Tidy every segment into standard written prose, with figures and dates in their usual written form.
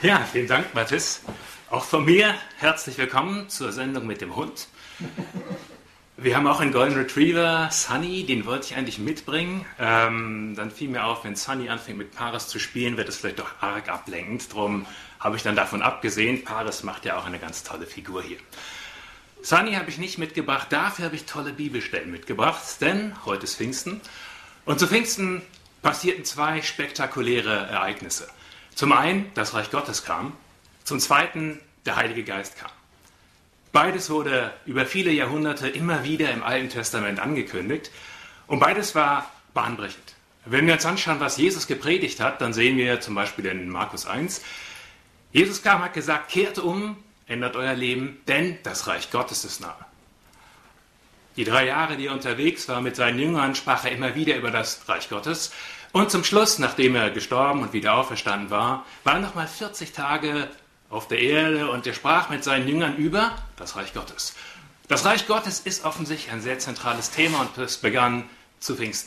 Ja, vielen Dank, Mathis. Auch von mir herzlich willkommen zur Sendung mit dem Hund. Wir haben auch einen Golden Retriever, Sunny, den wollte ich eigentlich mitbringen. Dann fiel mir auf, wenn Sunny anfängt mit Paris zu spielen, wird es vielleicht doch arg ablenkend. Darum habe ich dann davon abgesehen. Paris macht ja auch eine ganz tolle Figur hier. Sunny habe ich nicht mitgebracht, dafür habe ich tolle Bibelstellen mitgebracht, denn heute ist Pfingsten. Und zu Pfingsten passierten zwei spektakuläre Ereignisse. Zum einen, das Reich Gottes kam, zum zweiten, der Heilige Geist kam. Beides wurde über viele Jahrhunderte immer wieder im Alten Testament angekündigt und beides war bahnbrechend. Wenn wir uns anschauen, was Jesus gepredigt hat, dann sehen wir zum Beispiel in Markus 1, Jesus kam, hat gesagt, kehrt um, ändert euer Leben, denn das Reich Gottes ist nahe. Die 3 Jahre, die er unterwegs war mit seinen Jüngern, sprach er immer wieder über das Reich Gottes. Und zum Schluss, nachdem er gestorben und wieder auferstanden war, waren nochmal 40 Tage auf der Erde und er sprach mit seinen Jüngern über das Reich Gottes. Das Reich Gottes ist offensichtlich ein sehr zentrales Thema und es begann zu Pfingsten.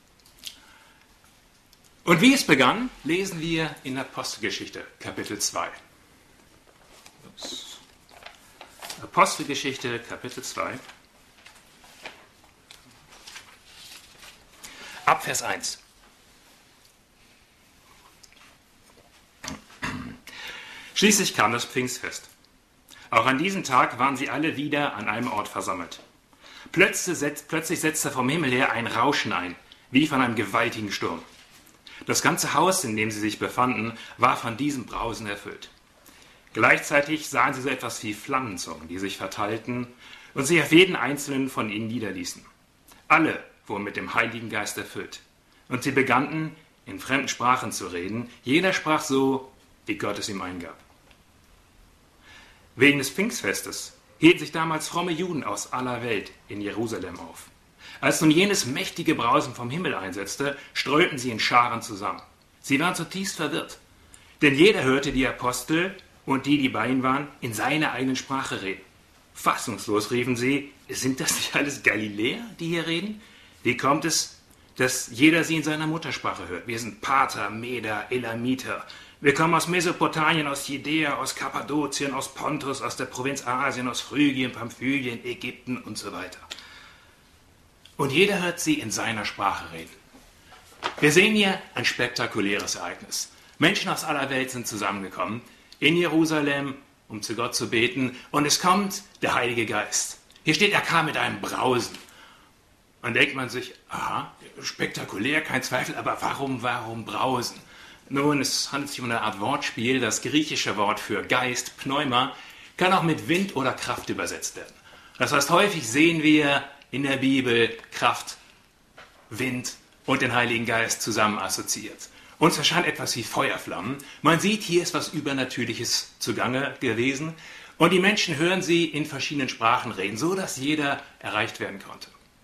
Und wie es begann, lesen wir in Apostelgeschichte, Kapitel 2. Apostelgeschichte, Kapitel 2. Ab Vers 1. Schließlich kam das Pfingstfest. Auch an diesem Tag waren sie alle wieder an einem Ort versammelt. Plötzlich setzte vom Himmel her ein Rauschen ein, wie von einem gewaltigen Sturm. Das ganze Haus, in dem sie sich befanden, war von diesem Brausen erfüllt. Gleichzeitig sahen sie so etwas wie Flammenzungen, die sich verteilten und sich auf jeden einzelnen von ihnen niederließen. Alle wurden mit dem Heiligen Geist erfüllt. Und sie begannen, in fremden Sprachen zu reden. Jeder sprach so, wie Gott es ihm eingab. Wegen des Pfingstfestes hielten sich damals fromme Juden aus aller Welt in Jerusalem auf. Als nun jenes mächtige Brausen vom Himmel einsetzte, strömten sie in Scharen zusammen. Sie waren zutiefst verwirrt, denn jeder hörte die Apostel und die bei ihnen waren, in seiner eigenen Sprache reden. Fassungslos riefen sie, sind das nicht alles Galiläer, die hier reden? Wie kommt es, dass jeder sie in seiner Muttersprache hört? Wir sind Parther, Meder, Elamiter. Wir kommen aus Mesopotamien, aus Judäa, aus Kappadokien, aus Pontus, aus der Provinz Asien, aus Phrygien, Pamphylien, Ägypten und so weiter. Und jeder hört sie in seiner Sprache reden. Wir sehen hier ein spektakuläres Ereignis. Menschen aus aller Welt sind zusammengekommen in Jerusalem, um zu Gott zu beten. Und es kommt der Heilige Geist. Hier steht, er kam mit einem Brausen. Dann denkt man sich, aha, spektakulär, kein Zweifel, aber warum Brausen? Nun, es handelt sich um eine Art Wortspiel. Das griechische Wort für Geist, Pneuma, kann auch mit Wind oder Kraft übersetzt werden. Das heißt, häufig sehen wir in der Bibel Kraft, Wind und den Heiligen Geist zusammen assoziiert. Uns erscheint etwas wie Feuerflammen. Man sieht, hier ist was Übernatürliches zugange gewesen. Und die Menschen hören sie in verschiedenen Sprachen reden, so dass jeder erreicht werden konnte.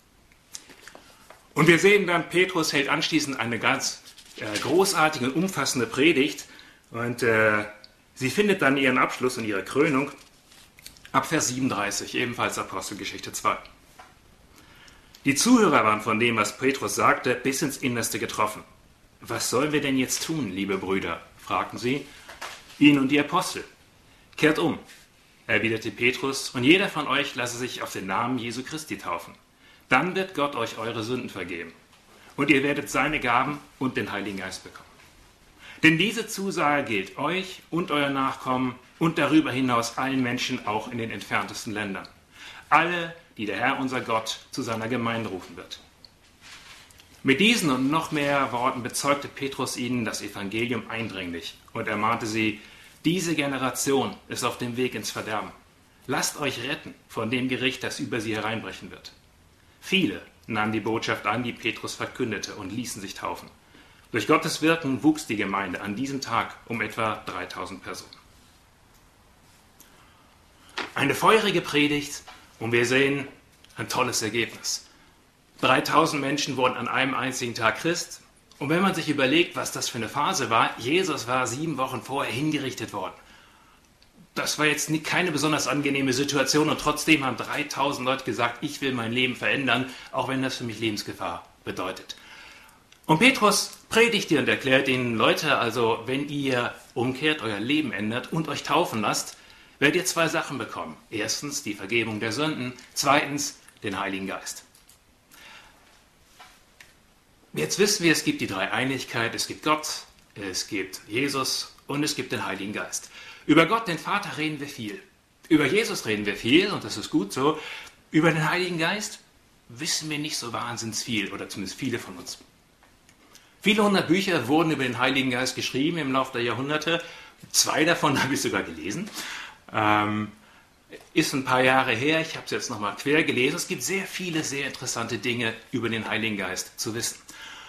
Und wir sehen dann, Petrus hält anschließend eine ganz großartige und umfassende Predigt. Und sie findet dann ihren Abschluss und ihre Krönung ab Vers 37, ebenfalls Apostelgeschichte 2. Die Zuhörer waren von dem, was Petrus sagte, bis ins Innerste getroffen. Was sollen wir denn jetzt tun, liebe Brüder? Fragten sie, ihn und die Apostel. Kehrt um, erwiderte Petrus, und jeder von euch lasse sich auf den Namen Jesu Christi taufen. Dann wird Gott euch eure Sünden vergeben. Und ihr werdet seine Gaben und den Heiligen Geist bekommen. Denn diese Zusage gilt euch und euren Nachkommen und darüber hinaus allen Menschen, auch in den entferntesten Ländern. Alle, die der Herr, unser Gott, zu seiner Gemeinde rufen wird. Mit diesen und noch mehr Worten bezeugte Petrus ihnen das Evangelium eindringlich und ermahnte sie, diese Generation ist auf dem Weg ins Verderben. Lasst euch retten von dem Gericht, das über sie hereinbrechen wird. Viele nahmen die Botschaft an, die Petrus verkündete, und ließen sich taufen. Durch Gottes Wirken wuchs die Gemeinde an diesem Tag um etwa 3000 Personen. Eine feurige Predigt, und wir sehen ein tolles Ergebnis. 3000 Menschen wurden an einem einzigen Tag Christ. Und wenn man sich überlegt, was das für eine Phase war, Jesus war 7 Wochen vorher hingerichtet worden. Das war jetzt keine besonders angenehme Situation und trotzdem haben 3000 Leute gesagt, ich will mein Leben verändern, auch wenn das für mich Lebensgefahr bedeutet. Und Petrus predigte und erklärt ihnen, Leute, also wenn ihr umkehrt, euer Leben ändert und euch taufen lasst, werdet ihr 2 Sachen bekommen. Erstens die Vergebung der Sünden, zweitens den Heiligen Geist. Jetzt wissen wir, es gibt die Dreieinigkeit, es gibt Gott, es gibt Jesus und es gibt den Heiligen Geist. Über Gott, den Vater, reden wir viel. Über Jesus reden wir viel und das ist gut so. Über den Heiligen Geist wissen wir nicht so wahnsinnig viel, oder zumindest viele von uns. Viele 100 Bücher wurden über den Heiligen Geist geschrieben im Laufe der Jahrhunderte. 2 davon habe ich sogar gelesen. Ist ein paar Jahre her, ich habe es jetzt nochmal quer gelesen. Es gibt sehr viele, sehr interessante Dinge über den Heiligen Geist zu wissen.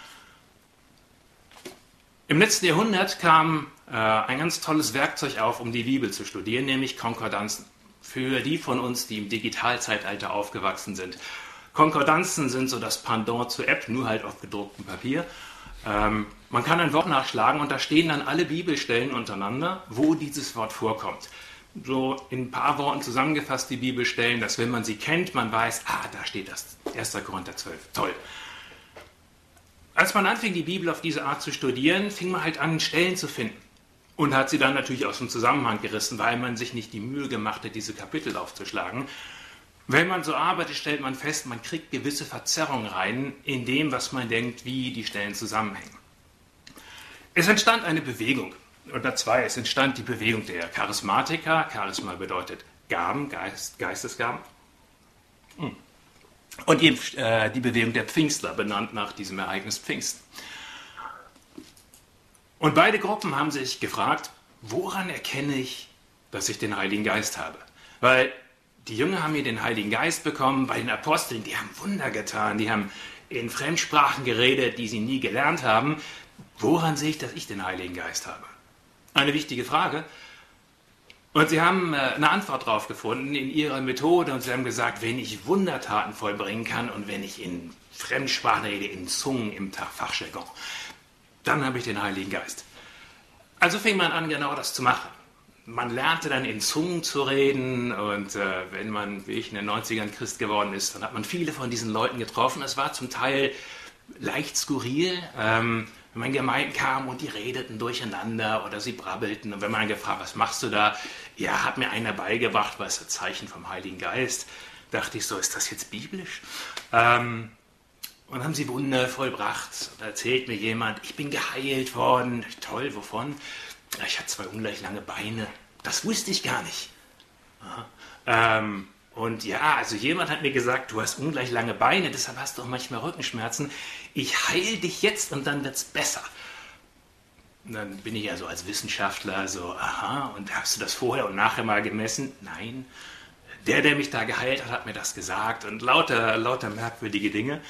Im letzten Jahrhundert kam ein ganz tolles Werkzeug auf, um die Bibel zu studieren, nämlich Konkordanzen. Für die von uns, die im Digitalzeitalter aufgewachsen sind. Konkordanzen sind so das Pendant zur App, nur halt auf gedrucktem Papier. Man kann ein Wort nachschlagen und da stehen dann alle Bibelstellen untereinander, wo dieses Wort vorkommt. So in ein paar Worten zusammengefasst die Bibelstellen, dass wenn man sie kennt, man weiß, da steht das, 1. Korinther 12, toll. Als man anfing, die Bibel auf diese Art zu studieren, fing man halt an, Stellen zu finden. Und hat sie dann natürlich aus dem Zusammenhang gerissen, weil man sich nicht die Mühe gemacht hat, diese Kapitel aufzuschlagen. Wenn man so arbeitet, stellt man fest, man kriegt gewisse Verzerrungen rein in dem, was man denkt, wie die Stellen zusammenhängen. Es entstand eine Bewegung, oder 2, es entstand die Bewegung der Charismatiker. Charisma bedeutet Gaben, Geistesgaben. Und eben die Bewegung der Pfingstler, benannt nach diesem Ereignis Pfingsten. Und beide Gruppen haben sich gefragt, woran erkenne ich, dass ich den Heiligen Geist habe? Weil die Jünger haben hier den Heiligen Geist bekommen, bei den Aposteln, die haben Wunder getan, die haben in Fremdsprachen geredet, die sie nie gelernt haben. Woran sehe ich, dass ich den Heiligen Geist habe? Eine wichtige Frage. Und sie haben eine Antwort darauf gefunden in ihrer Methode und sie haben gesagt, wenn ich Wundertaten vollbringen kann und wenn ich in Fremdsprachen rede, in Zungen, im Fachjargon, dann habe ich den Heiligen Geist. Also fing man an, genau das zu machen. Man lernte dann in Zungen zu reden und wenn man, wie ich in den 90ern Christ geworden ist, dann hat man viele von diesen Leuten getroffen. Es war zum Teil leicht skurril, wenn man in Gemeinden kam und die redeten durcheinander oder sie brabbelten. Und wenn man dann gefragt, was machst du da? Ja, hat mir einer beigebracht, weil es ein Zeichen vom Heiligen Geist. Dachte ich so, ist das jetzt biblisch? Und haben sie Wunder vollbracht. Und erzählt mir jemand, ich bin geheilt worden. Toll, wovon? Ich hatte 2 ungleich lange Beine. Das wusste ich gar nicht. Und ja, also jemand hat mir gesagt, du hast ungleich lange Beine, deshalb hast du auch manchmal Rückenschmerzen. Ich heile dich jetzt und dann wird's besser. Und dann bin ich ja so als Wissenschaftler so, und hast du das vorher und nachher mal gemessen? Nein. Der mich da geheilt hat, hat mir das gesagt und lauter merkwürdige Dinge.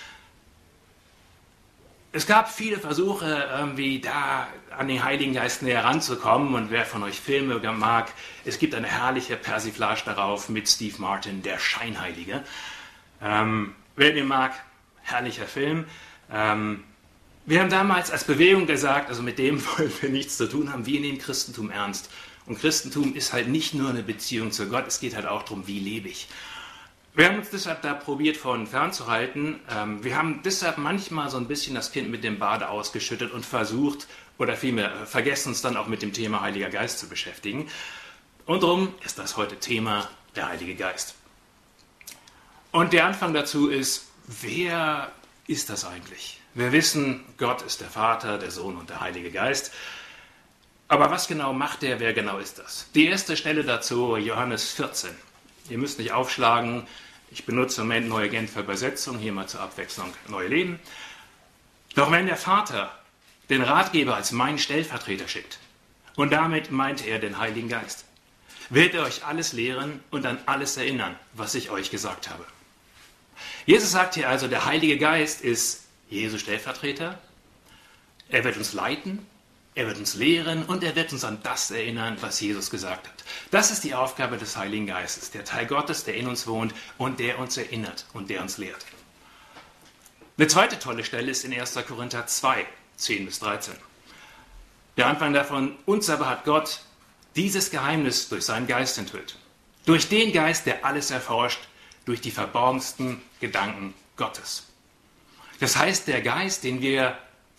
Es gab viele Versuche, irgendwie da an den Heiligen Geist näher ranzukommen. Und wer von euch Filme mag, es gibt eine herrliche Persiflage darauf mit Steve Martin, der Scheinheilige. Wer den mag, herrlicher Film. Wir haben damals als Bewegung gesagt, also mit dem wollen wir nichts zu tun haben, wie in dem Christentum ernst. Und Christentum ist halt nicht nur eine Beziehung zu Gott, es geht halt auch darum, wie lebe ich. Wir haben uns deshalb da probiert, von fernzuhalten. Wir haben deshalb manchmal so ein bisschen das Kind mit dem Bade ausgeschüttet und versucht, oder vielmehr vergessen uns dann auch mit dem Thema Heiliger Geist zu beschäftigen. Und darum ist das heute Thema der Heilige Geist. Und der Anfang dazu ist, wer ist das eigentlich? Wir wissen, Gott ist der Vater, der Sohn und der Heilige Geist. Aber was genau macht er, wer genau ist das? Die erste Stelle dazu, Johannes 14. Ihr müsst nicht aufschlagen, ich benutze im Moment Neue Genfer Übersetzung, hier mal zur Abwechslung Neue Leben. Doch wenn der Vater den Ratgeber als meinen Stellvertreter schickt, und damit meint er den Heiligen Geist, wird er euch alles lehren und an alles erinnern, was ich euch gesagt habe. Jesus sagt hier also, der Heilige Geist ist Jesu Stellvertreter, er wird uns leiten, er wird uns lehren und er wird uns an das erinnern, was Jesus gesagt hat. Das ist die Aufgabe des Heiligen Geistes, der Teil Gottes, der in uns wohnt und der uns erinnert und der uns lehrt. Eine zweite tolle Stelle ist in 1. Korinther 2, 10 bis 13. Der Anfang davon, uns aber hat Gott dieses Geheimnis durch seinen Geist enthüllt. Durch den Geist, der alles erforscht, durch die verborgensten Gedanken Gottes. Das heißt, der Geist, den wir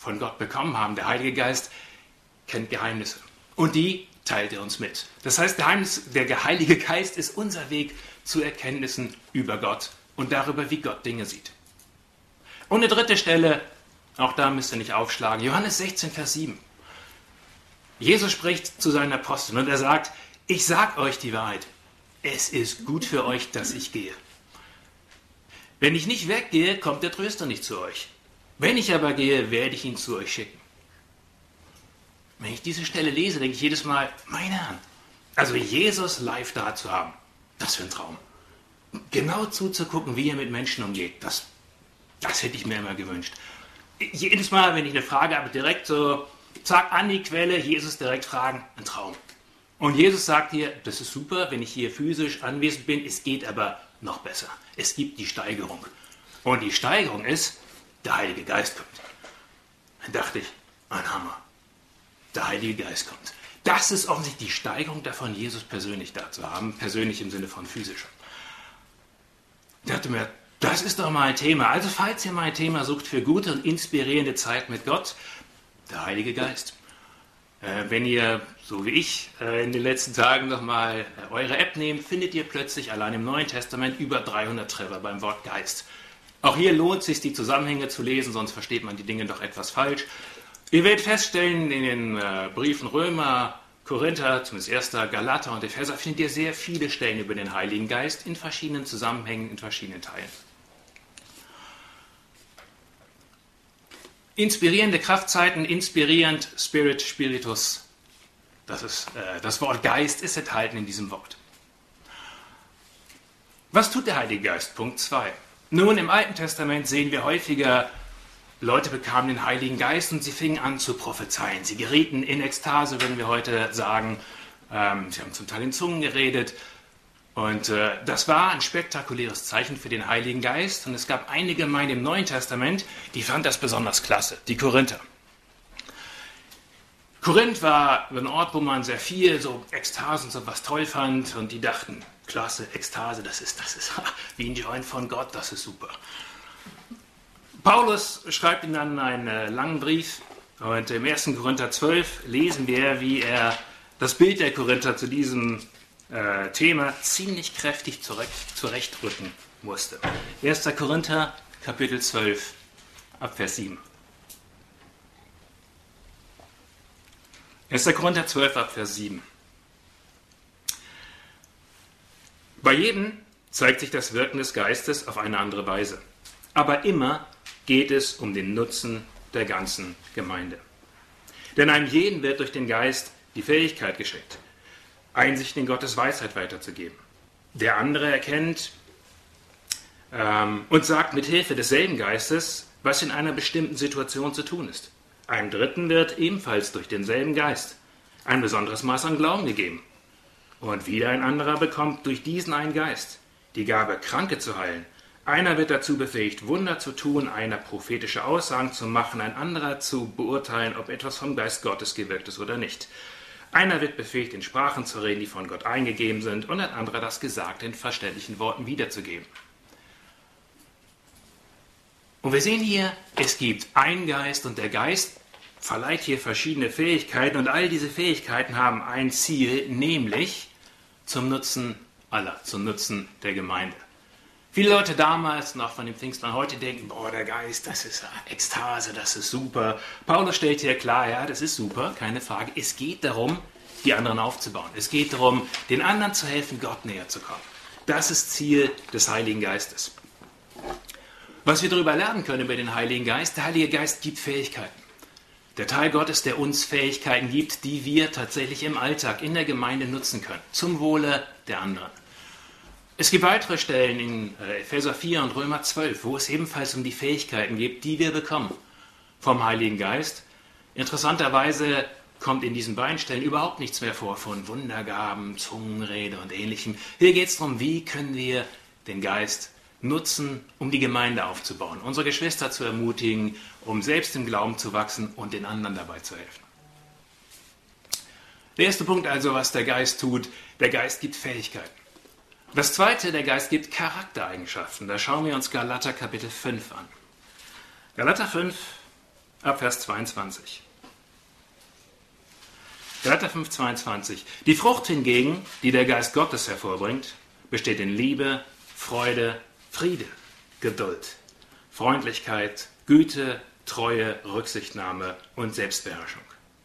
von Gott bekommen haben, der Heilige Geist, kennt Geheimnisse. Und die teilt er uns mit. Das heißt, der Heilige Geist ist unser Weg zu Erkenntnissen über Gott und darüber, wie Gott Dinge sieht. Und eine dritte Stelle, auch da müsst ihr nicht aufschlagen, Johannes 16, Vers 7. Jesus spricht zu seinen Aposteln und er sagt, ich sage euch die Wahrheit, es ist gut für euch, dass ich gehe. Wenn ich nicht weggehe, kommt der Tröster nicht zu euch. Wenn ich aber gehe, werde ich ihn zu euch schicken. Wenn ich diese Stelle lese, denke ich jedes Mal, meine Herren, also Jesus live da zu haben, das für ein Traum. Genau zuzugucken, wie er mit Menschen umgeht, das hätte ich mir immer gewünscht. Jedes Mal, wenn ich eine Frage habe, direkt so, zack, an die Quelle, Jesus direkt fragen, ein Traum. Und Jesus sagt hier, das ist super, wenn ich hier physisch anwesend bin, es geht aber noch besser. Es gibt die Steigerung. Und die Steigerung ist, der Heilige Geist kommt. Dann dachte ich, ein Hammer. Der Heilige Geist kommt. Das ist offensichtlich die Steigerung davon, Jesus persönlich da zu haben, persönlich im Sinne von physisch. Ich dachte mir, das ist doch mal ein Thema. Also falls ihr mal ein Thema sucht für gute und inspirierende Zeit mit Gott, der Heilige Geist. Wenn ihr, so wie ich, in den letzten Tagen nochmal eure App nehmt, findet ihr plötzlich allein im Neuen Testament über 300 Treffer beim Wort Geist. Auch hier lohnt es sich, die Zusammenhänge zu lesen, sonst versteht man die Dinge doch etwas falsch. Ihr werdet feststellen, in den Briefen Römer, Korinther, zumindest 1. Galater und Epheser, findet ihr sehr viele Stellen über den Heiligen Geist in verschiedenen Zusammenhängen, in verschiedenen Teilen. Inspirierende Kraftzeiten, inspirierend, Spirit, Spiritus, das Wort Geist ist enthalten in diesem Wort. Was tut der Heilige Geist? Punkt 2. Nun, im Alten Testament sehen wir häufiger, Leute bekamen den Heiligen Geist und sie fingen an zu prophezeien. Sie gerieten in Ekstase, würden wir heute sagen. Sie haben zum Teil in Zungen geredet. Und das war ein spektakuläres Zeichen für den Heiligen Geist. Und es gab eine Gemeinde im Neuen Testament, die fand das besonders klasse, die Korinther. Korinth war ein Ort, wo man sehr viel so Ekstase und so was toll fand. Und die dachten, klasse, Ekstase, das ist wie ein Joint von Gott, das ist super. Paulus schreibt ihnen dann einen langen Brief. Und im 1. Korinther 12 lesen wir, wie er das Bild der Korinther zu diesem Thema ziemlich kräftig zurechtrücken musste. 1. Korinther, Kapitel 12, ab Vers 7. 1. Korinther 12, ab Vers 7. Bei jedem zeigt sich das Wirken des Geistes auf eine andere Weise. Aber immer geht es um den Nutzen der ganzen Gemeinde. Denn einem jeden wird durch den Geist die Fähigkeit geschenkt, Einsicht in Gottes Weisheit weiterzugeben. Der andere erkennt und sagt mit Hilfe desselben Geistes, was in einer bestimmten Situation zu tun ist. Einem Dritten wird ebenfalls durch denselben Geist ein besonderes Maß an Glauben gegeben. Und wieder ein anderer bekommt durch diesen einen Geist die Gabe, Kranke zu heilen. Einer wird dazu befähigt, Wunder zu tun, einer prophetische Aussagen zu machen, ein anderer zu beurteilen, ob etwas vom Geist Gottes gewirkt ist oder nicht. Einer wird befähigt, in Sprachen zu reden, die von Gott eingegeben sind, und ein anderer das Gesagte in verständlichen Worten wiederzugeben. Und wir sehen hier, es gibt einen Geist und der Geist verleiht hier verschiedene Fähigkeiten und all diese Fähigkeiten haben ein Ziel, nämlich zum Nutzen aller, zum Nutzen der Gemeinde. Viele Leute damals und auch von den Pfingstern heute denken, boah, der Geist, das ist Ekstase, das ist super. Paulus stellt hier klar, ja, das ist super, keine Frage. Es geht darum, die anderen aufzubauen. Es geht darum, den anderen zu helfen, Gott näher zu kommen. Das ist Ziel des Heiligen Geistes. Was wir darüber lernen können über den Heiligen Geist, der Heilige Geist gibt Fähigkeiten. Der Teil Gottes, der uns Fähigkeiten gibt, die wir tatsächlich im Alltag, in der Gemeinde nutzen können, zum Wohle der anderen. Es gibt weitere Stellen in Epheser 4 und Römer 12, wo es ebenfalls um die Fähigkeiten geht, die wir bekommen vom Heiligen Geist. Interessanterweise kommt in diesen beiden Stellen überhaupt nichts mehr vor von Wundergaben, Zungenrede und Ähnlichem. Hier geht es darum, wie können wir den Geist nutzen, um die Gemeinde aufzubauen, unsere Geschwister zu ermutigen, um selbst im Glauben zu wachsen und den anderen dabei zu helfen. Der erste Punkt also, was der Geist tut, der Geist gibt Fähigkeiten. Das zweite, der Geist gibt Charaktereigenschaften. Da schauen wir uns Galater Kapitel 5 an. Galater 5, ab Vers 22. Galater 5, 22. Die Frucht hingegen, die der Geist Gottes hervorbringt, besteht in Liebe, Freude, Friede, Geduld, Freundlichkeit, Güte, Treue, Rücksichtnahme und Selbstbeherrschung.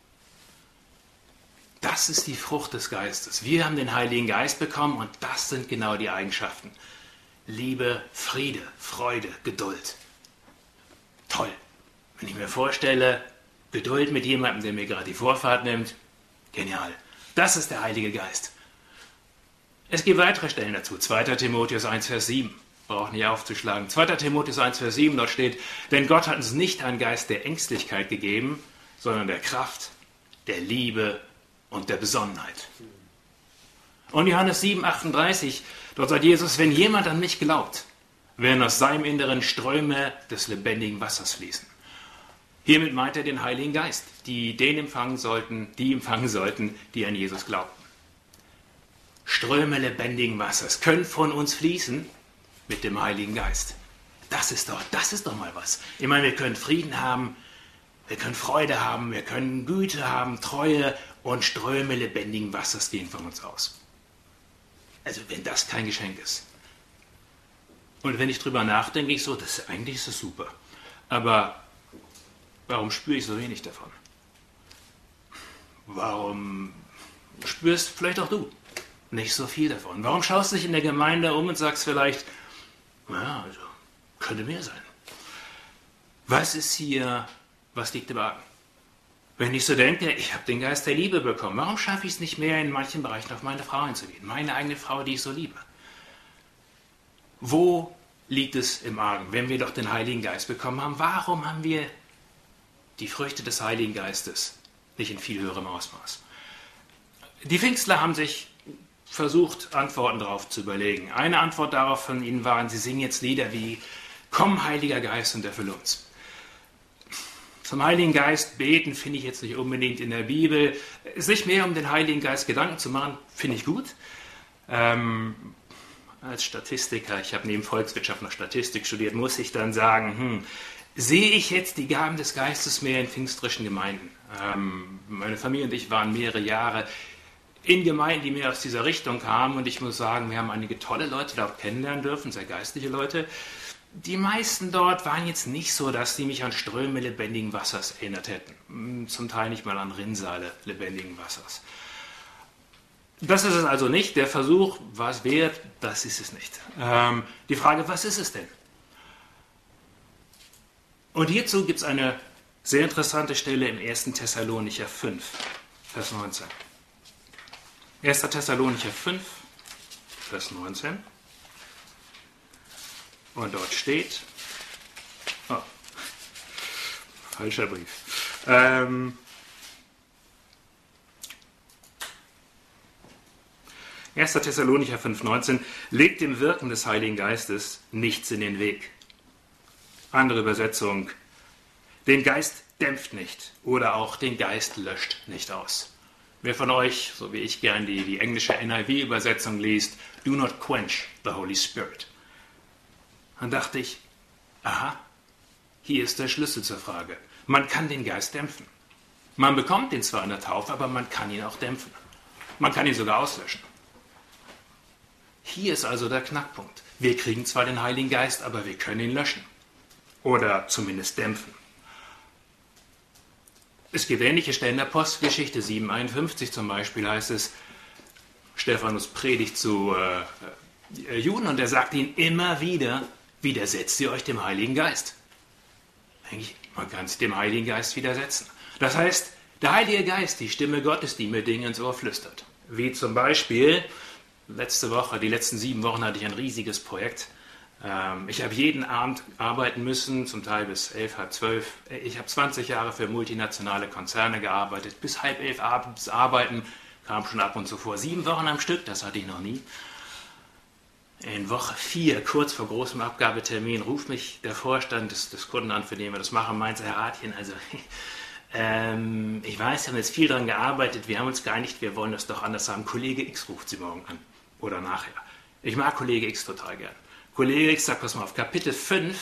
Das ist die Frucht des Geistes. Wir haben den Heiligen Geist bekommen und das sind genau die Eigenschaften. Liebe, Friede, Freude, Geduld. Toll. Wenn ich mir vorstelle, Geduld mit jemandem, der mir gerade die Vorfahrt nimmt, genial. Das ist der Heilige Geist. Es gibt weitere Stellen dazu. 2. Timotheus 1, Vers 7. Braucht nicht aufzuschlagen. 2. Timotheus 1, Vers 7, dort steht, denn Gott hat uns nicht einen Geist der Ängstlichkeit gegeben, sondern der Kraft, der Liebe und der Besonnenheit. Und Johannes 7, 38, dort sagt Jesus, wenn jemand an mich glaubt, werden aus seinem Inneren Ströme des lebendigen Wassers fließen. Hiermit meint er den Heiligen Geist, die empfangen sollten, die an Jesus glaubten. Ströme lebendigen Wassers können von uns fließen mit dem Heiligen Geist. Das ist doch mal was. Ich meine, wir können Frieden haben, wir können Freude haben, wir können Güte haben, Treue und Ströme lebendigen Wassers gehen von uns aus. Also wenn das kein Geschenk ist. Und wenn ich drüber nachdenke, eigentlich ist das super. Aber warum spüre ich so wenig davon? Warum spürst vielleicht auch du nicht so viel davon? Warum schaust du dich in der Gemeinde um und sagst vielleicht, ja, also könnte mehr sein. Was ist hier, was liegt im Argen? Wenn ich so denke, ich habe den Geist der Liebe bekommen, warum schaffe ich es nicht mehr, in manchen Bereichen auf meine Frau einzugehen? Meine eigene Frau, die ich so liebe. Wo liegt es im Argen, wenn wir doch den Heiligen Geist bekommen haben? Warum haben wir die Früchte des Heiligen Geistes nicht in viel höherem Ausmaß? Die Pfingstler haben sich versucht, Antworten darauf zu überlegen. Eine Antwort darauf von ihnen war, sie singen jetzt Lieder wie Komm, Heiliger Geist, und erfülle uns. Zum Heiligen Geist beten finde ich jetzt nicht unbedingt in der Bibel. Sich mehr um den Heiligen Geist Gedanken zu machen, finde ich gut. Als Statistiker, ich habe neben Volkswirtschaft noch Statistik studiert, muss ich dann sagen, sehe ich jetzt die Gaben des Geistes mehr in pfingstrischen Gemeinden? Meine Familie und ich waren mehrere Jahre in Gemeinden, die mehr aus dieser Richtung kamen, und ich muss sagen, wir haben einige tolle Leute dort kennenlernen dürfen, sehr geistliche Leute. Die meisten dort waren jetzt nicht so, dass sie mich an Ströme lebendigen Wassers erinnert hätten. Zum Teil nicht mal an Rinnsale lebendigen Wassers. Das ist es also nicht. Der Versuch, was wert, das ist es nicht. Die Frage, was ist es denn? Und hierzu gibt es eine sehr interessante Stelle im 1. Thessalonicher 5, Vers 19. 1. Thessalonicher 5, Vers 19. Und dort steht, falscher Brief. 1. Thessalonicher 5,19, legt dem Wirken des Heiligen Geistes nichts in den Weg. Andere Übersetzung, den Geist dämpft nicht oder auch den Geist löscht nicht aus. Wer von euch, so wie ich gern die englische NIV-Übersetzung liest, do not quench the Holy Spirit. Dann dachte ich, aha, hier ist der Schlüssel zur Frage. Man kann den Geist dämpfen. Man bekommt ihn zwar in der Taufe, aber man kann ihn auch dämpfen. Man kann ihn sogar auslöschen. Hier ist also der Knackpunkt. Wir kriegen zwar den Heiligen Geist, aber wir können ihn löschen. Oder zumindest dämpfen. Es gibt ähnliche Stellen in der Apostelgeschichte, 7,51 zum Beispiel, heißt es, Stephanus predigt zu Juden und er sagt ihnen immer wieder, widersetzt ihr euch dem Heiligen Geist. Man kann sich dem Heiligen Geist widersetzen. Das heißt, der Heilige Geist, die Stimme Gottes, die mir Dinge ins Ohr flüstert. Wie zum Beispiel, die letzten 7 Wochen hatte ich ein riesiges Projekt. Ich habe jeden Abend arbeiten müssen, zum Teil bis 11, halb 12. Ich habe 20 Jahre für multinationale Konzerne gearbeitet. Bis halb 11 abends arbeiten, kam schon ab und zu vor. 7 Wochen am Stück, das hatte ich noch nie. In Woche 4, kurz vor großem Abgabetermin, ruft mich der Vorstand des Kunden an, für den wir das machen, meinte, Herr Rathjen, also ich weiß, wir haben jetzt viel daran gearbeitet, wir haben uns geeinigt, wir wollen das doch anders haben. Kollege X ruft Sie morgen an oder nachher. Ich mag Kollege X total gern. Kollege X sagt, pass mal auf, Kapitel 5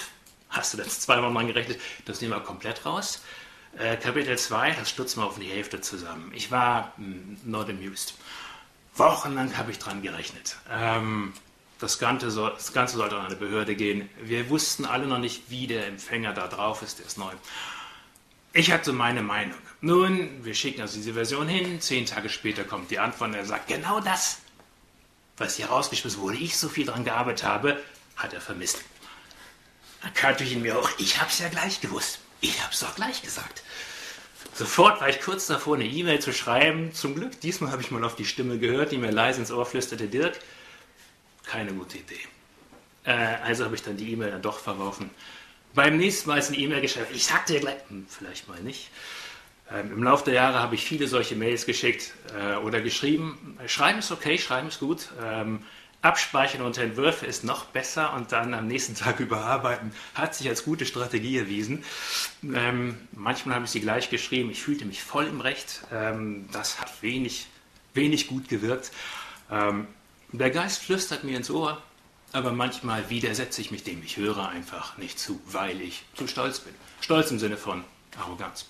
Hast du das 2 Wochen dran gerechnet? Das nehmen wir komplett raus. Kapitel 2, das stutzen wir auf die Hälfte zusammen. Ich war not amused. Wochenlang habe ich dran gerechnet. Das Ganze sollte an eine Behörde gehen. Wir wussten alle noch nicht, wie der Empfänger da drauf ist, der ist neu. Ich hatte meine Meinung. Nun, wir schicken also diese Version hin, 10 Tage später kommt die Antwort und er sagt, genau das, was hier rausgeschmissen wurde, ich so viel dran gearbeitet habe, hat er vermisst. Da kannte ich ihn mir auch, ich hab's ja gleich gewusst. Ich hab's doch gleich gesagt. Sofort war ich kurz davor, eine E-Mail zu schreiben. Zum Glück, diesmal habe ich mal auf die Stimme gehört, die mir leise ins Ohr flüsterte, Dirk, keine gute Idee. Also habe ich dann die E-Mail dann doch verworfen. Beim nächsten Mal ist eine E-Mail geschrieben, ich sag dir gleich, vielleicht mal nicht. Im Laufe der Jahre habe ich viele solche Mails geschickt oder geschrieben. Schreiben ist okay, schreiben ist gut. Abspeichern unter Entwürfe ist noch besser und dann am nächsten Tag überarbeiten hat sich als gute Strategie erwiesen. Manchmal habe ich sie gleich geschrieben, ich fühlte mich voll im Recht. Das hat wenig gut gewirkt. Der Geist flüstert mir ins Ohr, aber manchmal widersetze ich mich dem. Ich höre einfach nicht zu, weil ich zu stolz bin. Stolz im Sinne von Arroganz.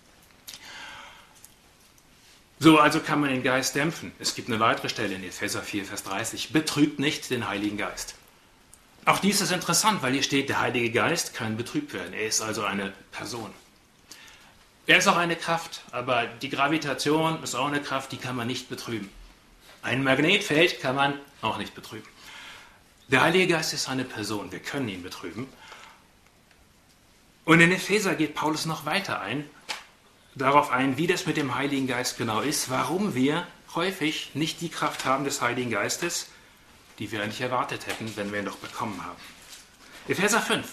So, also kann man den Geist dämpfen. Es gibt eine weitere Stelle in Epheser 4, Vers 30. Betrübt nicht den Heiligen Geist. Auch dies ist interessant, weil hier steht, der Heilige Geist kann betrübt werden. Er ist also eine Person. Er ist auch eine Kraft, aber die Gravitation ist auch eine Kraft, die kann man nicht betrüben. Ein Magnetfeld kann man auch nicht betrüben. Der Heilige Geist ist eine Person, wir können ihn betrüben. Und in Epheser geht Paulus noch weiter darauf ein, wie das mit dem Heiligen Geist genau ist, warum wir häufig nicht die Kraft haben des Heiligen Geistes, die wir eigentlich erwartet hätten, wenn wir ihn doch bekommen haben. Epheser 5,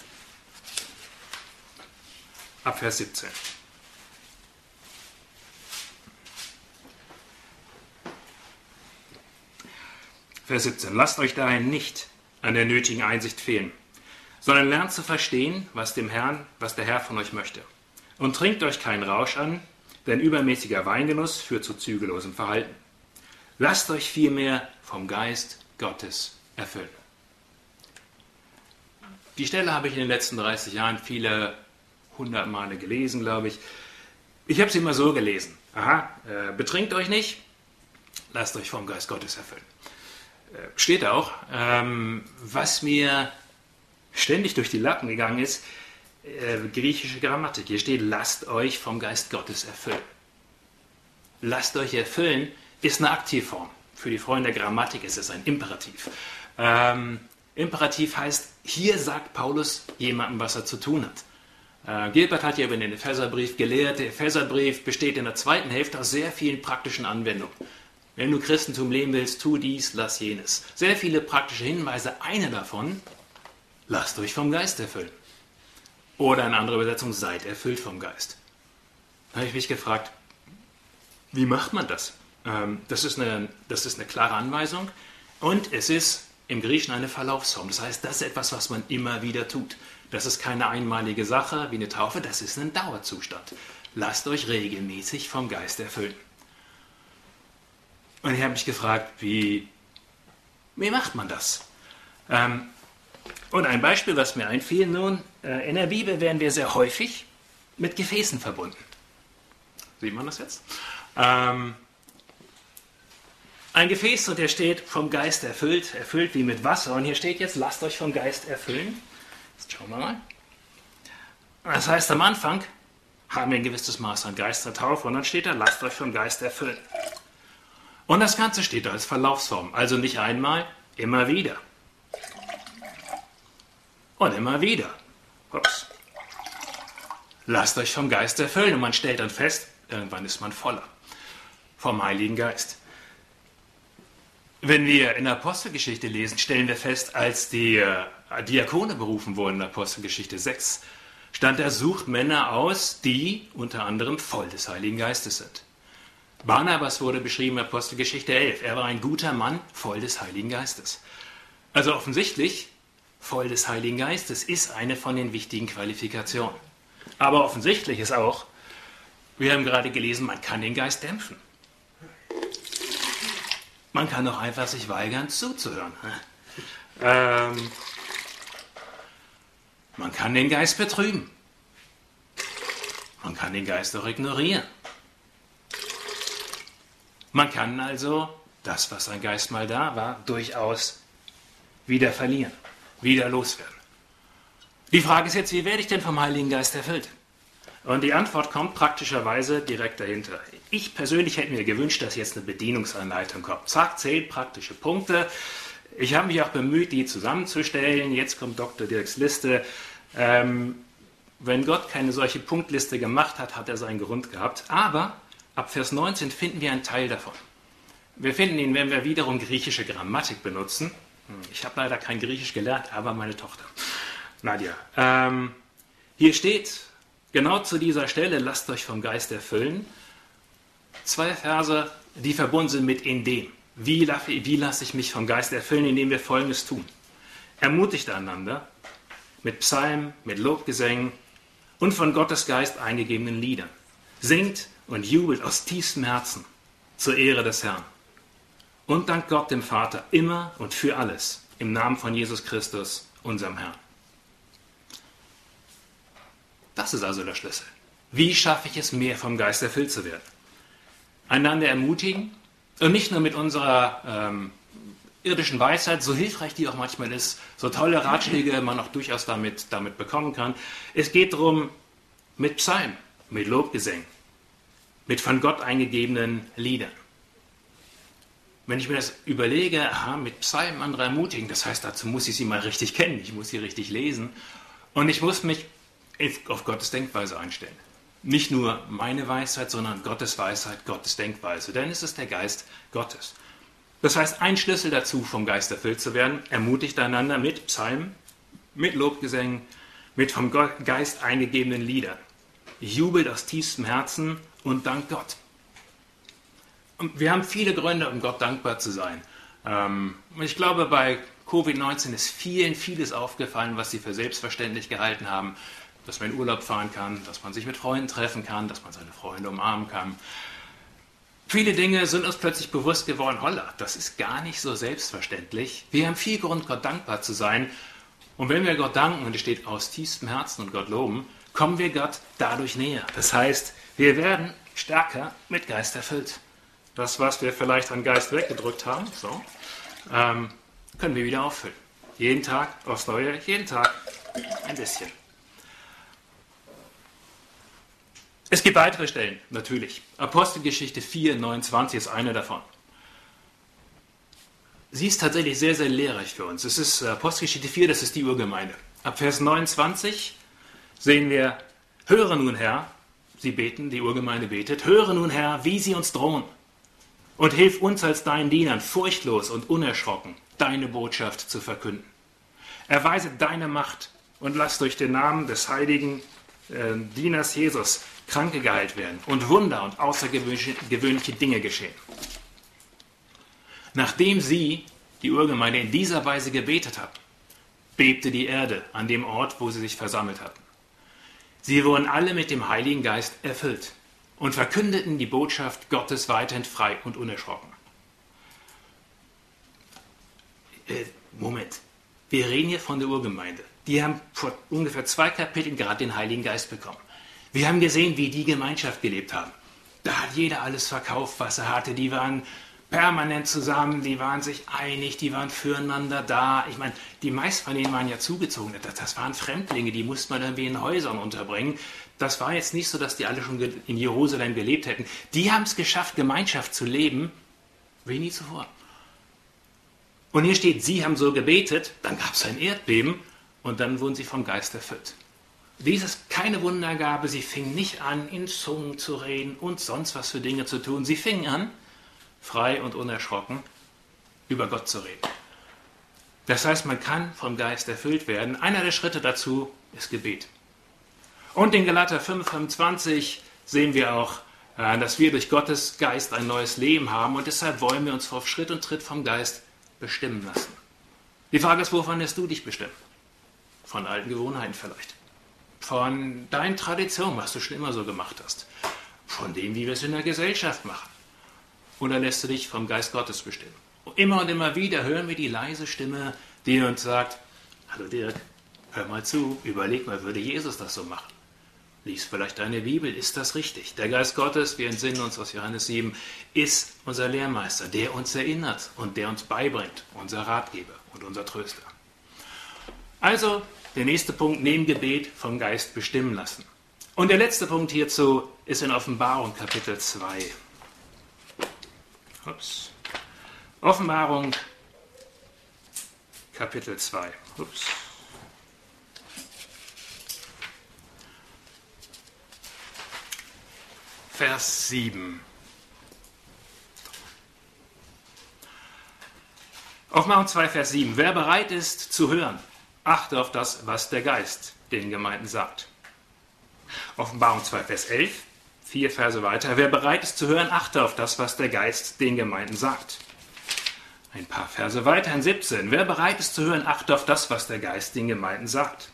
ab Vers 17. Vers 17. Lasst euch daher nicht an der nötigen Einsicht fehlen, sondern lernt zu verstehen, was der Herr von euch möchte. Und trinkt euch keinen Rausch an, denn übermäßiger Weingenuss führt zu zügellosem Verhalten. Lasst euch vielmehr vom Geist Gottes erfüllen. Die Stelle habe ich in den letzten 30 Jahren viele 100 Male gelesen, glaube ich. Ich habe sie immer so gelesen. Betrinkt euch nicht, lasst euch vom Geist Gottes erfüllen. Steht auch, was mir ständig durch die Lappen gegangen ist, griechische Grammatik. Hier steht, lasst euch vom Geist Gottes erfüllen. Lasst euch erfüllen ist eine Aktivform. Für die Freunde der Grammatik ist es ein Imperativ. Imperativ heißt, hier sagt Paulus jemandem, was er zu tun hat. Gilbert hat ja über den Epheserbrief gelehrt. Der Epheserbrief besteht in der zweiten Hälfte aus sehr vielen praktischen Anwendungen. Wenn du Christentum leben willst, tu dies, lass jenes. Sehr viele praktische Hinweise. Eine davon, lasst euch vom Geist erfüllen. Oder eine andere Übersetzung, seid erfüllt vom Geist. Da habe ich mich gefragt, wie macht man das? Das ist eine klare Anweisung und es ist im Griechischen eine Verlaufsform. Das heißt, das ist etwas, was man immer wieder tut. Das ist keine einmalige Sache wie eine Taufe, das ist ein Dauerzustand. Lasst euch regelmäßig vom Geist erfüllen. Und ich habe mich gefragt, wie macht man das? Und ein Beispiel, was mir einfiel, nun, in der Bibel werden wir sehr häufig mit Gefäßen verbunden. Sieht man das jetzt? Ein Gefäß und der steht vom Geist erfüllt wie mit Wasser. Und hier steht jetzt, lasst euch vom Geist erfüllen. Jetzt schauen wir mal. Das heißt, am Anfang haben wir ein gewisses Maß an Geistertaufe und dann steht da, lasst euch vom Geist erfüllen. Und das Ganze steht da als Verlaufsform. Also nicht einmal, immer wieder. Und immer wieder. Ups. Lasst euch vom Geist erfüllen. Und man stellt dann fest, irgendwann ist man voller. Vom Heiligen Geist. Wenn wir in der Apostelgeschichte lesen, stellen wir fest, als die Diakone berufen wurden in Apostelgeschichte 6, stand da, sucht Männer aus, die unter anderem voll des Heiligen Geistes sind. Barnabas wurde beschrieben in Apostelgeschichte 11. Er war ein guter Mann, voll des Heiligen Geistes. Also offensichtlich, voll des Heiligen Geistes ist eine von den wichtigen Qualifikationen. Aber offensichtlich ist auch, wir haben gerade gelesen, man kann den Geist dämpfen. Man kann auch einfach sich weigern, zuzuhören. Man kann den Geist betrüben. Man kann den Geist auch ignorieren. Man kann also das, was ein Geist mal da war, durchaus wieder verlieren, wieder loswerden. Die Frage ist jetzt, wie werde ich denn vom Heiligen Geist erfüllt? Und die Antwort kommt praktischerweise direkt dahinter. Ich persönlich hätte mir gewünscht, dass jetzt eine Bedienungsanleitung kommt. Zack, 10 praktische Punkte. Ich habe mich auch bemüht, die zusammenzustellen. Jetzt kommt Dr. Dirks Liste. Wenn Gott keine solche Punktliste gemacht hat, hat er seinen Grund gehabt. Aber ab Vers 19 finden wir einen Teil davon. Wir finden ihn, wenn wir wiederum griechische Grammatik benutzen. Ich habe leider kein Griechisch gelernt, aber meine Tochter, Nadja. Hier steht, genau zu dieser Stelle, lasst euch vom Geist erfüllen. 2 Verse, die verbunden sind mit indem. Wie lasse ich mich vom Geist erfüllen, indem wir Folgendes tun? Ermutigt einander mit Psalmen, mit Lobgesängen und von Gottes Geist eingegebenen Liedern. Singt und jubelt aus tiefstem Herzen zur Ehre des Herrn. Und dankt Gott dem Vater immer und für alles im Namen von Jesus Christus, unserem Herrn. Das ist also der Schlüssel. Wie schaffe ich es, mehr vom Geist erfüllt zu werden? Einander ermutigen und nicht nur mit unserer irdischen Weisheit, so hilfreich die auch manchmal ist, so tolle Ratschläge man auch durchaus damit bekommen kann. Es geht darum, mit Psalmen, mit Lobgesängen, mit von Gott eingegebenen Liedern. Wenn ich mir das überlege, mit Psalmen andere ermutigen, das heißt, dazu muss ich sie mal richtig kennen, ich muss sie richtig lesen und ich muss mich auf Gottes Denkweise einstellen. Nicht nur meine Weisheit, sondern Gottes Weisheit, Gottes Denkweise, denn es ist der Geist Gottes. Das heißt, ein Schlüssel dazu, vom Geist erfüllt zu werden, ermutigt einander mit Psalmen, mit Lobgesängen, mit vom Geist eingegebenen Liedern. Jubelt aus tiefstem Herzen und dankt Gott. Und wir haben viele Gründe, um Gott dankbar zu sein. Ich glaube, bei Covid-19 ist vielen vieles aufgefallen, was sie für selbstverständlich gehalten haben. Dass man in Urlaub fahren kann, dass man sich mit Freunden treffen kann, dass man seine Freunde umarmen kann. Viele Dinge sind uns plötzlich bewusst geworden, holla, das ist gar nicht so selbstverständlich. Wir haben viel Grund, Gott dankbar zu sein. Und wenn wir Gott danken, und es steht aus tiefstem Herzen und Gott loben, kommen wir Gott dadurch näher. Das heißt, wir werden stärker mit Geist erfüllt. Das, was wir vielleicht an Geist weggedrückt haben, können wir wieder auffüllen. Jeden Tag aufs Neue, jeden Tag ein bisschen. Es gibt weitere Stellen, natürlich. Apostelgeschichte 4, 29 ist eine davon. Sie ist tatsächlich sehr, sehr lehrreich für uns. Es ist Apostelgeschichte 4, das ist die Urgemeinde. Ab Vers 29 sehen wir, höre nun Herr, sie beten, die Urgemeinde betet, höre nun Herr, wie sie uns drohen. Und hilf uns als deinen Dienern, furchtlos und unerschrocken, deine Botschaft zu verkünden. Erweise deine Macht und lass durch den Namen des heiligen Dieners Jesus Kranke geheilt werden und Wunder und außergewöhnliche Dinge geschehen. Nachdem sie, die Urgemeinde, in dieser Weise gebetet hatten, bebte die Erde an dem Ort, wo sie sich versammelt hatten. Sie wurden alle mit dem Heiligen Geist erfüllt und verkündeten die Botschaft Gottes weiterhin frei und unerschrocken. Moment, wir reden hier von der Urgemeinde. Die haben vor ungefähr 2 Kapiteln gerade den Heiligen Geist bekommen. Wir haben gesehen, wie die Gemeinschaft gelebt haben. Da hat jeder alles verkauft, was er hatte. Die waren permanent zusammen, die waren sich einig, die waren füreinander da. Ich meine, die meisten von denen waren ja zugezogen. Das waren Fremdlinge, die musste man irgendwie in Häusern unterbringen. Das war jetzt nicht so, dass die alle schon in Jerusalem gelebt hätten. Die haben es geschafft, Gemeinschaft zu leben, wie nie zuvor. Und hier steht, sie haben so gebetet, dann gab es ein Erdbeben und dann wurden sie vom Geist erfüllt. Dies ist keine Wundergabe, sie fingen nicht an, in Zungen zu reden und sonst was für Dinge zu tun. Sie fingen an, frei und unerschrocken, über Gott zu reden. Das heißt, man kann vom Geist erfüllt werden. Einer der Schritte dazu ist Gebet. Und in Galater 5,25 sehen wir auch, dass wir durch Gottes Geist ein neues Leben haben und deshalb wollen wir uns auf Schritt und Tritt vom Geist bestimmen lassen. Die Frage ist, wovon lässt du dich bestimmen? Von alten Gewohnheiten vielleicht. Von deinen Traditionen, was du schon immer so gemacht hast. Von dem, wie wir es in der Gesellschaft machen. Oder lässt du dich vom Geist Gottes bestimmen? Immer und immer wieder hören wir die leise Stimme, die uns sagt, hallo Dirk, Hör mal zu, überleg mal, würde Jesus das so machen? Lies vielleicht deine Bibel, ist das richtig? Der Geist Gottes, wir entsinnen uns aus Johannes 7, ist unser Lehrmeister, der uns erinnert und der uns beibringt, unser Ratgeber und unser Tröster. Also, der nächste Punkt, neben Gebet vom Geist bestimmen lassen. Und der letzte Punkt hierzu ist in Offenbarung Kapitel 2. Offenbarung Kapitel 2. Vers 7. Offenbarung 2, Vers 7. Wer bereit ist zu hören, achte auf das, was der Geist den Gemeinden sagt. Offenbarung 2, Vers 11. 4 Verse weiter. Wer bereit ist zu hören, achte auf das, was der Geist den Gemeinden sagt. Ein paar Verse weiter in 17. Wer bereit ist zu hören, achte auf das, was der Geist den Gemeinden sagt.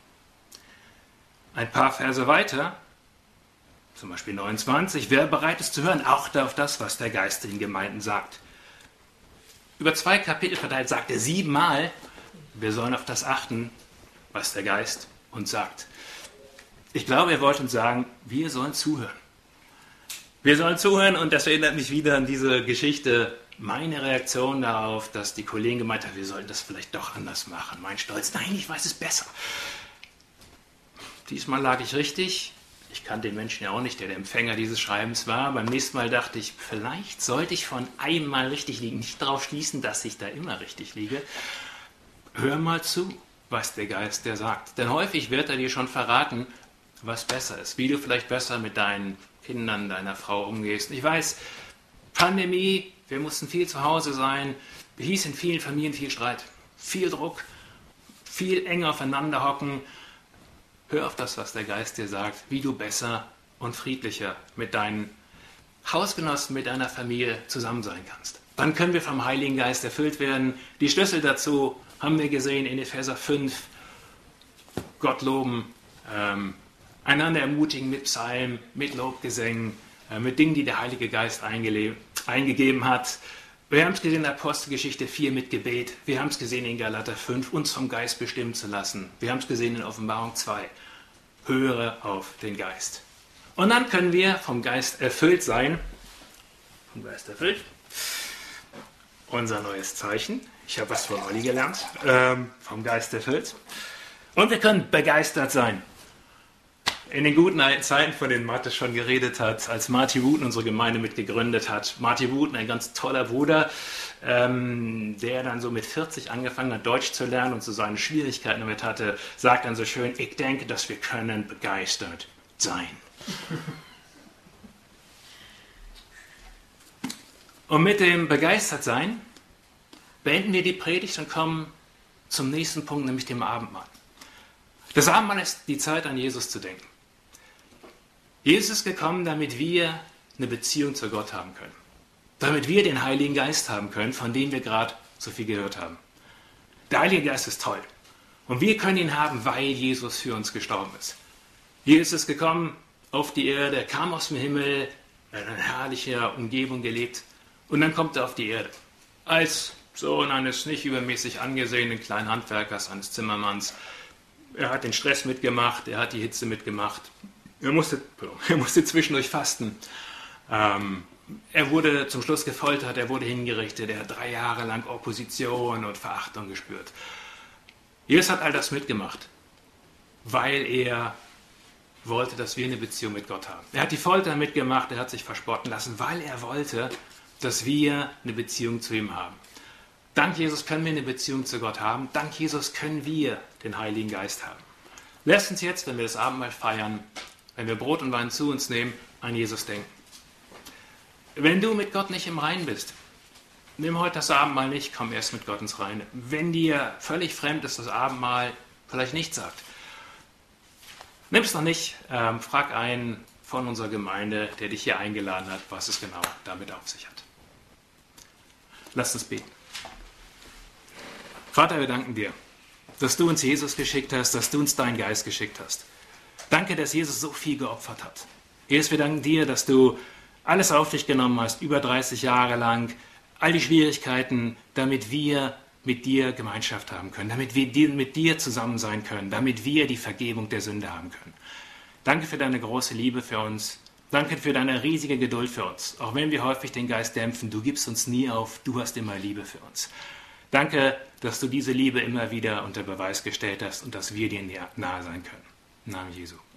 Ein paar Verse weiter, zum Beispiel 29. Wer bereit ist zu hören, achte auf das, was der Geist den Gemeinden sagt. Über 2 Kapitel verteilt sagt er 7-mal, wir sollen auf das achten, was der Geist uns sagt. Ich glaube, er wollte uns sagen, wir sollen zuhören. Wir sollen zuhören und das erinnert mich wieder an diese Geschichte, meine Reaktion darauf, dass die Kollegen gemeint haben, wir sollten das vielleicht doch anders machen. Mein Stolz, nein, ich weiß es besser. Diesmal lag ich richtig. Ich kannte den Menschen ja auch nicht, der Empfänger dieses Schreibens war. Beim nächsten Mal dachte ich, vielleicht sollte ich von einmal richtig liegen. Nicht darauf schließen, dass ich da immer richtig liege. Hör mal zu, was der Geist dir sagt. Denn häufig wird er dir schon verraten, was besser ist. Wie du vielleicht besser mit deinen Kindern, deiner Frau umgehst. Ich weiß, Pandemie, wir mussten viel zu Hause sein. Hieß in vielen Familien viel Streit, viel Druck, viel enger aufeinander hocken. Hör auf das, was der Geist dir sagt, wie du besser und friedlicher mit deinen Hausgenossen, mit deiner Familie zusammen sein kannst. Dann können wir vom Heiligen Geist erfüllt werden. Die Schlüssel dazu haben wir gesehen in Epheser 5. Gott loben, einander ermutigen mit Psalmen, mit Lobgesängen, mit Dingen, die der Heilige Geist eingegeben hat. Wir haben es gesehen in Apostelgeschichte 4 mit Gebet. Wir haben es gesehen in Galater 5, uns vom Geist bestimmen zu lassen. Wir haben es gesehen in Offenbarung 2. Höre auf den Geist. Und dann können wir vom Geist erfüllt sein. Vom Geist erfüllt. Unser neues Zeichen. Ich habe was von Olli gelernt. Vom Geist erfüllt. Und wir können begeistert sein. In den guten alten Zeiten, von denen Mathe schon geredet hat, als Marty Wooten unsere Gemeinde mitgegründet hat. Marty Wooten, ein ganz toller Bruder, der dann so mit 40 angefangen hat, Deutsch zu lernen und so seine Schwierigkeiten damit hatte, sagt dann so schön, ich denke, dass wir können begeistert sein. Und mit dem Begeistertsein beenden wir die Predigt und kommen zum nächsten Punkt, nämlich dem Abendmahl. Das Abendmahl ist die Zeit, an Jesus zu denken. Jesus ist gekommen, damit wir eine Beziehung zu Gott haben können. Damit wir den Heiligen Geist haben können, von dem wir gerade so viel gehört haben. Der Heilige Geist ist toll. Und wir können ihn haben, weil Jesus für uns gestorben ist. Jesus ist gekommen auf die Erde, kam aus dem Himmel, in einer herrlichen Umgebung gelebt. Und dann kommt er auf die Erde. Als Sohn eines nicht übermäßig angesehenen kleinen Handwerkers, eines Zimmermanns. Er hat den Stress mitgemacht, er hat die Hitze mitgemacht. Er musste zwischendurch fasten. Er wurde zum Schluss gefoltert, er wurde hingerichtet, er hat 3 Jahre lang Opposition und Verachtung gespürt. Jesus hat all das mitgemacht, weil er wollte, dass wir eine Beziehung mit Gott haben. Er hat die Folter mitgemacht, er hat sich verspotten lassen, weil er wollte, dass wir eine Beziehung zu ihm haben. Dank Jesus können wir eine Beziehung zu Gott haben. Dank Jesus können wir den Heiligen Geist haben. Lasst uns jetzt, wenn wir das Abendmahl feiern, wenn wir Brot und Wein zu uns nehmen, an Jesus denken. Wenn du mit Gott nicht im Reinen bist, nimm heute das Abendmahl nicht, komm erst mit Gott ins Reine. Wenn dir völlig fremd ist, das Abendmahl vielleicht nicht sagt, nimm es noch nicht, frag einen von unserer Gemeinde, der dich hier eingeladen hat, was es genau damit auf sich hat. Lasst uns beten. Vater, wir danken dir, dass du uns Jesus geschickt hast, dass du uns deinen Geist geschickt hast. Danke, dass Jesus so viel geopfert hat. Jesus, wir danken dir, dass du alles auf dich genommen hast, über 30 Jahre lang, all die Schwierigkeiten, damit wir mit dir Gemeinschaft haben können, damit wir mit dir zusammen sein können, damit wir die Vergebung der Sünde haben können. Danke für deine große Liebe für uns. Danke für deine riesige Geduld für uns. Auch wenn wir häufig den Geist dämpfen, du gibst uns nie auf, du hast immer Liebe für uns. Danke, dass du diese Liebe immer wieder unter Beweis gestellt hast und dass wir dir nahe sein können. Im Namen Jesu.